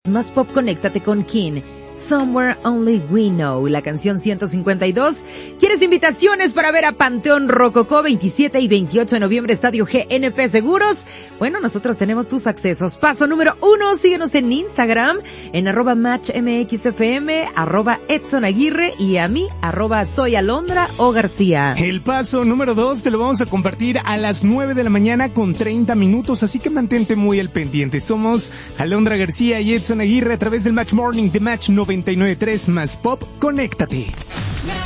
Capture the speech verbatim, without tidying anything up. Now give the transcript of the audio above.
Más Pop, conéctate con King. Somewhere Only We Know, la canción ciento cincuenta y dos. ¿Quieres invitaciones para ver a Panteón Rococó veintisiete y veintiocho de noviembre, Estadio G N P Seguros? Bueno, nosotros tenemos tus accesos. Paso número uno, síguenos en Instagram, en arroba matchmxfm, arroba Edson Aguirre, y a mí, arroba soy Alondra o García. El paso número dos te lo vamos a compartir a las nueve de la mañana con treinta minutos, así que mantente muy al pendiente. Somos Alondra García y Edson Aguirre a través del Match Morning de Match noventa y nueve punto tres Más Pop. Conéctate.